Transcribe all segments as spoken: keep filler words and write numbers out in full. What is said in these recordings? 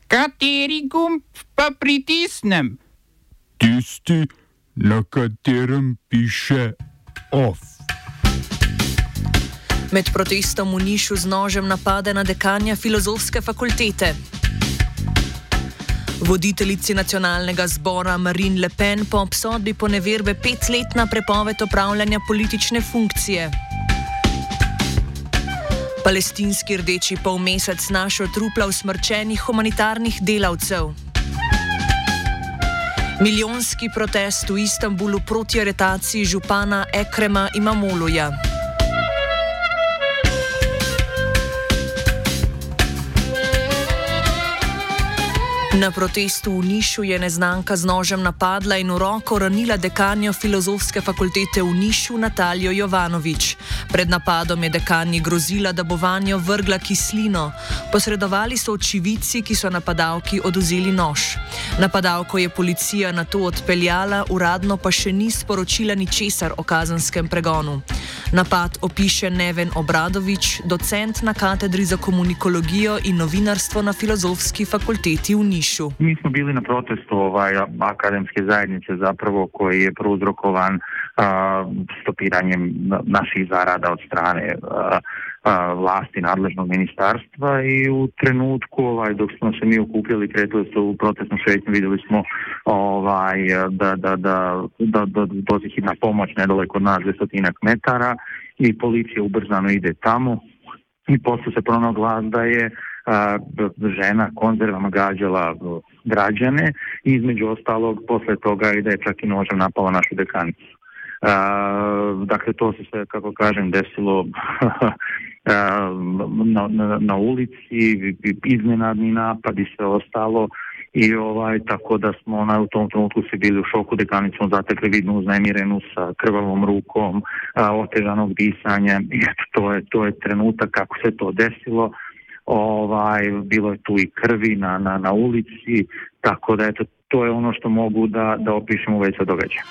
Kateri gumb pa pritisnem? Tisti, na katerem piše OF. Med protestom v Nišu z nožem napade na dekanja filozofske fakultete. Voditeljici nacionalnega zbora Marine Le Pen po obsodbi poneverbe petletna prepoved opravljanja politične funkcije. Palestinski rdeči polmesec našel trupla usmrčenih humanitarnih delavcev. Milijonski protest v Istanbulu proti aretaciji župana Ekrema Imamogluja. Na protestu v Nišu je neznanka z nožem napadla in v roko ranila dekanjo filozofske fakultete v Nišu Natalijo Jovanović. Pred napadom je dekanji grozila, da bo vanjo vrgla kislino. Posredovali so očividci, ki so napadalki odvzeli nož. Napadalko je policija nato odpeljala, uradno pa še ni sporočila ničesar o kazenskem pregonu. Napad opiše Neven Obradović, docent na katedri za komunikologijo in novinarstvo na Filozofski fakulteti v Nišu. Mi smo bili na protestu ovaj, akademske zajednice zapravo koji je prouzrokovan a, stopiranjem naših zarada od strane a, a, vlasti nadležnog ministarstva i u trenutku ovaj, dok smo se mi okupljali, kretali se u protestnu šetnju, vidjeli smo ovaj, da, da, da, da, da dođe hitna pomoć nedaleko od nas desetinak metara i policija ubrzano ide tamo i posle se pronagla da je a, žena konzervama gađala građane i između ostalog posle toga i da je čak i nožem napala našu dekanicu. Uh, dakle, to se sve, kako kažem, desilo uh, na, na, na ulici, iznenadni napad i sve ostalo i ovaj, tako da smo ona, u tom trenutku se bili u šoku, dekanicu smo zatekli vidno uznemirenu sa krvavom rukom, uh, otežanog disanja i to je, to je trenutak kako se to desilo. Ovaj, bilo je tu i krvi na, na, na ulici, tako da eto, to je ono što mogu da, da opišem u već sa događaja.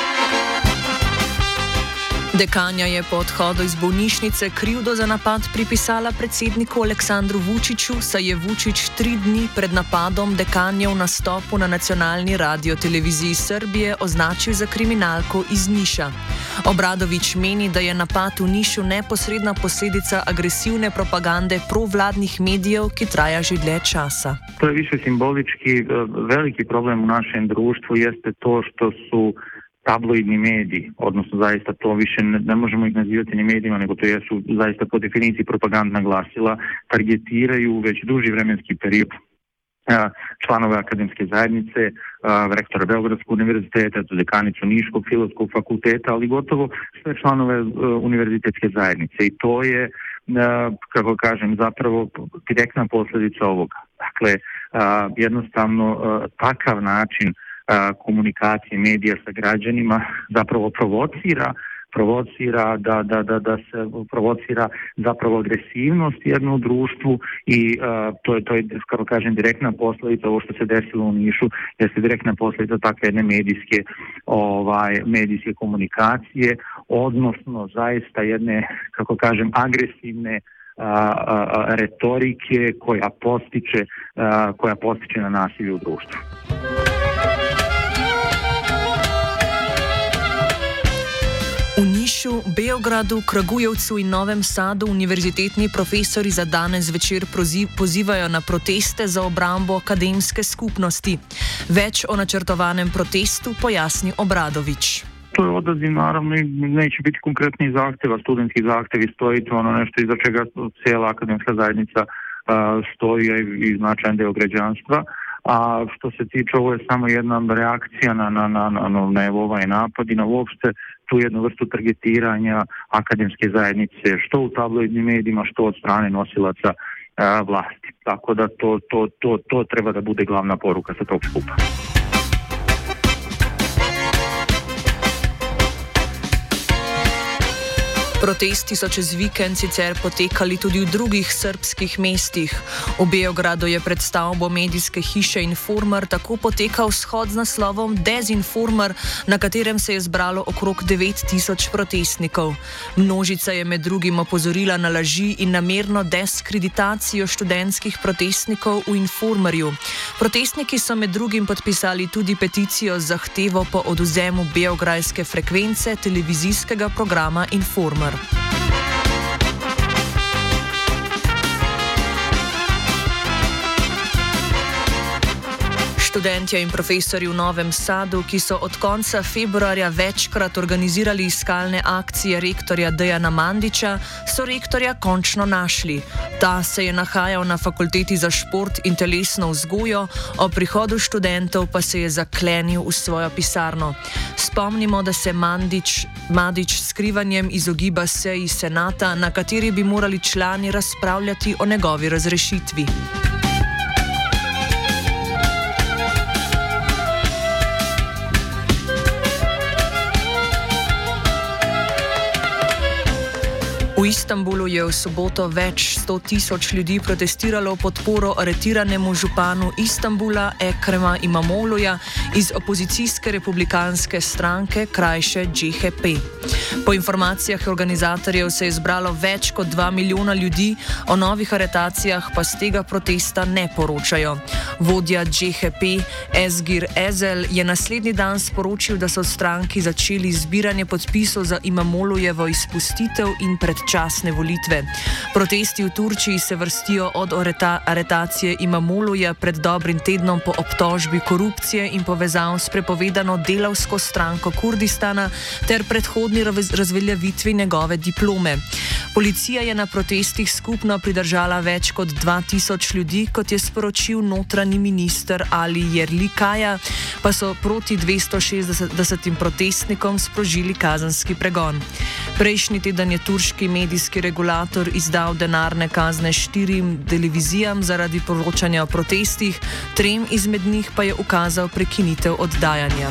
Dekanja je po odhodu iz bolnišnice krivdo za napad pripisala predsedniku Aleksandru Vučiću, saj je Vučić tri dni pred napadom dekanjo v nastopu na nacionalni radioteleviziji Srbije označil za kriminalko iz Niša. Obradović meni, da je napad v Nišu neposredna posledica agresivne propagande provladnih medijev, ki traja že dlje časa. To je više simbolički. Veliki problem u našem društvu jeste to što su tabloidni mediji, odnosno zaista to više ne, ne možemo ih nazivati ni medijima, nego to jesu zaista po definiciji propagandna glasila, targetiraju već duži vremenski period članove akademske zajednice, rektora Beogradskog univerziteta, dekanicu Niškog filozofskog fakulteta, ali gotovo sve članove univerzitetske zajednice. I to je, kako kažem, zapravo direktna posljedica ovoga. Dakle, jednostavno takav način komunikacije medija sa građanima zapravo provocira provocira da, da, da, da se provocira zapravo agresivnost jedno u društvu i uh, to je, to je, kako kažem, direktna posljedica ovo što se desilo u Nišu, jeste direktna posljedica takve jedne medijske, ovaj, medijske komunikacije, odnosno zaista jedne, kako kažem, agresivne a, a, retorike koja postiče, a, koja postiče na nasilje u društvu. V Nišu, Beogradu, Kragujevcu in Novem Sadu univerzitetni profesori za danes zvečer pozivajo na proteste za obrambo akademske skupnosti. Več o načrtovanem protestu pojasni Obradović. To je odaziv, naravno, i neće biti konkretnih zahtjeva, studentski zahtjevi stoji, to ono nešto iza čega cijela akademska zajednica uh, stoji i značajan deo građanstva. A što se tiče, ovo je samo jedna reakcija na, na, na, na, na ovaj napad i na uopšte tu jednu vrstu targetiranja akademske zajednice, što u tabloidnim medijima, što od strane nosilaca a, vlasti. Tako da to, to, to, to treba da bude glavna poruka sa tog skupa. Protesti so čez vikend sicer potekali tudi v drugih srbskih mestih. V Beogradu je pred stavbo medijske hiše Informer tako potekal shod z naslovom Dezinformer, na katerem se je zbralo okrog devet tisoč protestnikov. Množica je med drugim opozorila na laži in namerno deskreditacijo študentskih protestnikov v Informerju. Protestniki so med drugim podpisali tudi peticijo z zahtevo po odvzemu beograjske frekvence televizijskega programa Informer. Študentje in profesorji v Novem Sadu, ki so od konca februarja večkrat organizirali iskalne akcije rektorja Dejana Mandića, so rektorja končno našli. Ta se je nahajal na fakulteti za šport in telesno vzgojo, ob prihodu študentov pa se je zaklenil v svojo pisarno. Spomnimo, da se Mandić, Mandić s skrivanjem izogiba seji senata, na kateri bi morali člani razpravljati o njegovi razrešitvi. V Istanbulu je v soboto več sto tisoč ljudi protestiralo v podporo aretiranemu županu Istanbula Ekrema Imamogluja iz opozicijske republikanske stranke, krajše Dž H P. Po informacijah organizatorjev se je zbralo več kot dva milijona ljudi, o novih aretacijah pa z tega protesta ne poročajo. Vodja Dž H P Ezgir Ezel je naslednji dan sporočil, da so v stranki začeli zbiranje podpisov za Imamoglujevo izpustitev in predčasno časne volitve. Protesti v Turčiji se vrstijo od areta aretacije Imamogluja pred dobrim tednom po obtožbi korupcije in povezav s prepovedano delavsko stranko Kurdistana ter predhodni razveljavitvi njegove diplome. Policija je na protestih skupno pridržala več kot dva tisoč ljudi, kot je sporočil notranji minister Ali Yerlikaya, pa so proti dvesto šestdesetim protestnikom sprožili kazenski pregon. Prejšnji teden je turški medijski regulator izdal denarne kazne štirim televizijam zaradi poročanja o protestih, trem izmed njih pa je ukazal prekinitev oddajanja.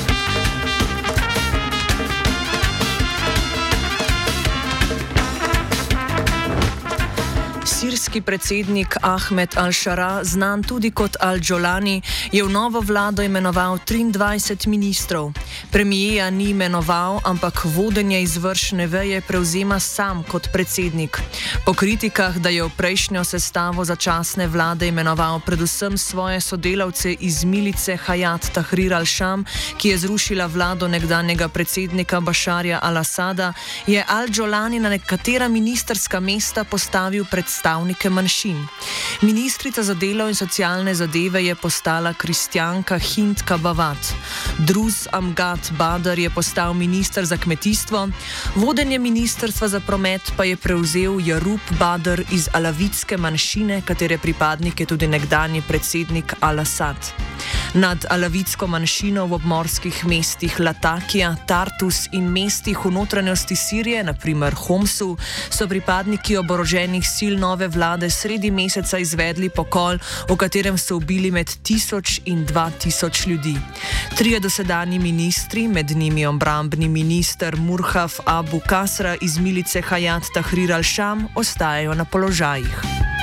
Sirski predsednik Ahmed al-Šara, znan tudi kot al-Džolani, je v novo vlado imenoval triindvajset ministrov. Premijeja ni imenoval, ampak vodenje izvršne veje prevzema sam kot predsednik. Po kritikah, da je v prejšnjo sestavo začasne vlade imenoval predvsem svoje sodelavce iz milice Hayat Tahrir al-Sham, ki je zrušila vlado nekdanjega predsednika Bašarja al-Asada, je al-Džolani na nekatera ministrska mesta postavil predstavnike manjšin. Ministrica za delo in socialne zadeve je postala kristjanka Hind Kabavat. Druz Amgad Badr je postal minister za kmetijstvo, vodenje ministrstva za promet pa je prevzel Jarub Badr iz alavitske manjšine, katere pripadnik je tudi nekdanji predsednik al-Asad. Nad alavitsko manjšino v obmorskih mestih Latakija, Tartus in mestih v notranjosti Sirije, naprimer Homsu, so pripadniki oboroženih sil nove vlade sredi meseca izvedli pokol, v katerem so ubili med tisoč in dva tisoč ljudi. Trije dosedanji ministri, med njimi obrambni minister Murhaf Abu Kasra iz milice Hayat Tahrir al-Sham, ostajajo na položajih.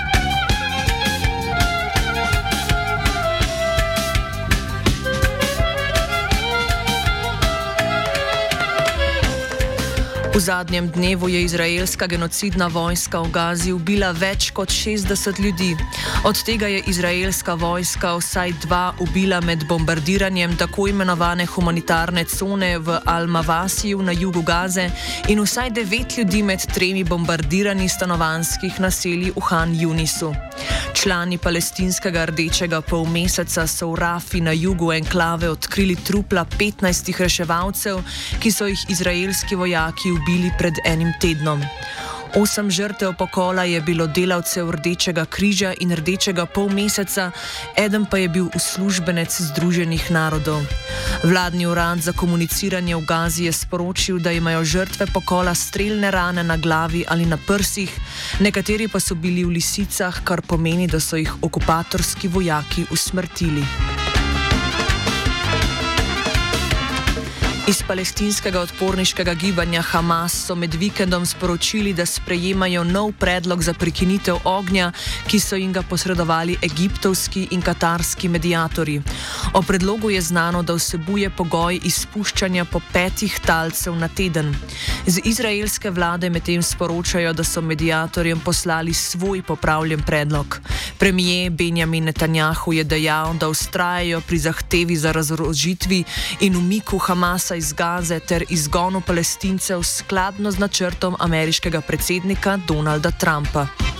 V zadnjem dnevu je izraelska genocidna vojska v Gazi ubila več kot šestdeset ljudi. Od tega je izraelska vojska vsaj dva ubila med bombardiranjem tako imenovane humanitarne cone v Al-Mawasiju na jugu Gaze in vsaj devet ljudi med tremi bombardiranji stanovanjskih naselij v Han Yunisu. Člani palestinskega rdečega polmeseca so v Rafi na jugu enklave odkrili trupla petnajstih reševalcev, ki so jih izraelski vojaki ubili pred enim tednom. Osem žrtev pokola je bilo delavcev Rdečega križa in Rdečega polmeseca, eden pa je bil uslužbenec Združenih narodov. Vladni urad za komuniciranje v Gazi je sporočil, da imajo žrtve pokola strelne rane na glavi ali na prsih, nekateri pa so bili v lisicah, kar pomeni, da so jih okupatorski vojaki usmrtili. Iz palestinskega odporniškega gibanja Hamas so med vikendom sporočili, da sprejemajo nov predlog za prekinitev ognja, ki so jim ga posredovali egiptovski in katarski mediatorji. O predlogu je znano, da vsebuje pogoj izpuščanja po petih talcev na teden. Z izraelske vlade medtem sporočajo, da so mediatorjem poslali svoj popravljen predlog. Premijer Benjamin Netanjahu je dejal, da vztrajajo pri zahtevi za razorožitvi in umiku Hamasa iz Gaze ter izgonu Palestincev skladno z načrtom ameriškega predsednika Donalda Trumpa.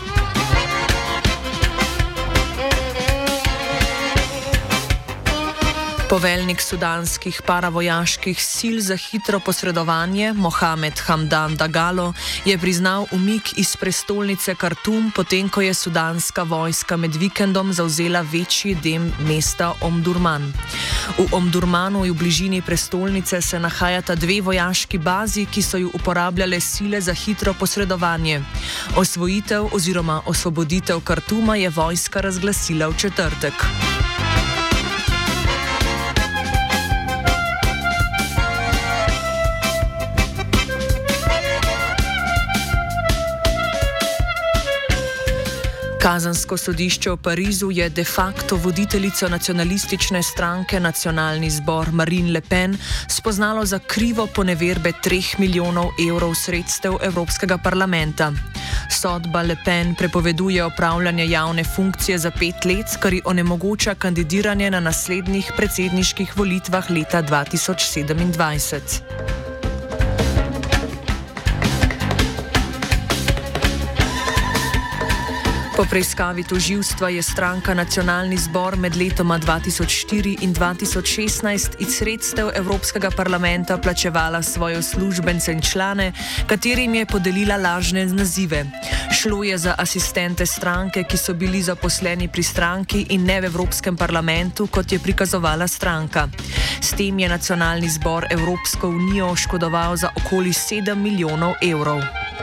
Poveljnik sudanskih paravojaških sil za hitro posredovanje Mohamed Hamdan Dagalo je priznal umik iz prestolnice Kartum, potem ko je sudanska vojska med vikendom zavzela večji del mesta Omdurman. V Omdurmanu v bližini prestolnice se nahajata dve vojaški bazi, ki so ju uporabljale sile za hitro posredovanje. Osvojitev oziroma osvoboditev Kartuma je vojska razglasila v četrtek. Kazensko sodišče v Parizu je de facto voditeljico nacionalistične stranke Nacionalni zbor Marine Le Pen spoznalo za krivo poneverbe treh milijonov evrov sredstev Evropskega parlamenta. Sodba Le Pen prepoveduje opravljanje javne funkcije za pet let, kar ji onemogoča kandidiranje na naslednjih predsedniških volitvah leta dva tisoč sedemindvajset. Po preiskavi tožilstva je stranka Nacionalni zbor med letoma dva tisoč štiri in dva tisoč šestnajst iz sredstev Evropskega parlamenta plačevala svoje uslužbence in člane, katerim je podelila lažne nazive. Šlo je za asistente stranke, ki so bili zaposleni pri stranki in ne v Evropskem parlamentu, kot je prikazovala stranka. S tem je Nacionalni zbor Evropsko unijo oškodoval za okoli sedem milijonov evrov.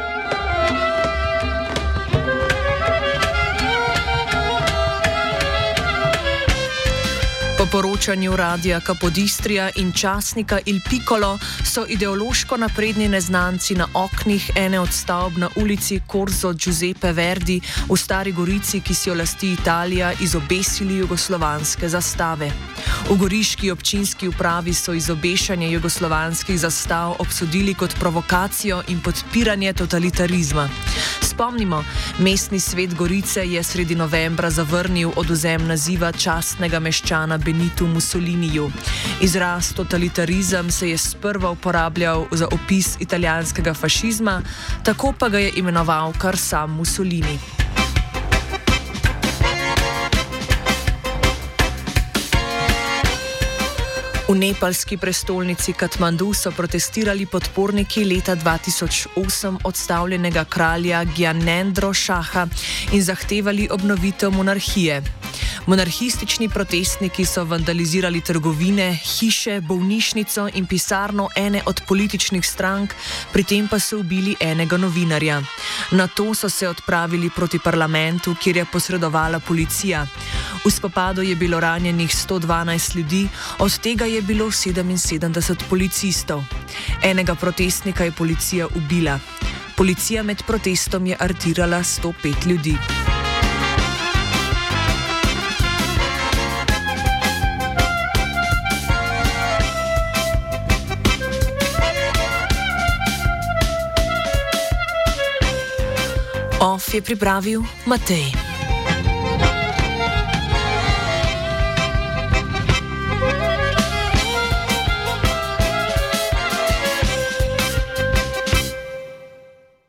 Po poročanju radia Capodistria in časnika Il Piccolo so ideološko napredni neznanci na oknih ene od stavb na ulici Corso Giuseppe Verdi v Stari Gorici, ki si jo lasti Italija, izobesili jugoslovanske zastave. V goriški občinski upravi so izobešanje jugoslovanskih zastav obsodili kot provokacijo in podpiranje totalitarizma. Spomnimo, mestni svet Gorice je sredi novembra zavrnil odvzem naziva častnega meščana Benitu Mussoliniju. Izraz totalitarizem se je sprva uporabljal za opis italijanskega fašizma, tako pa ga je imenoval kar sam Mussolini. V nepalski prestolnici Katmandu so protestirali podporniki leta dva tisoč osem odstavljenega kralja Gyanendro Šaha in zahtevali obnovitev monarhije. Monarhistični protestniki so vandalizirali trgovine, hiše, bolnišnico in pisarno ene od političnih strank, pri tem pa so ubili enega novinarja. Nato so se odpravili proti parlamentu, kjer je posredovala policija. V spopadu je bilo ranjenih sto dvanajst ljudi, od tega je bilo sedeminsedemdeset policistov. Enega protestnika je policija ubila. Policija med protestom je aretirala sto pet ljudi. Off je pripravil Matej.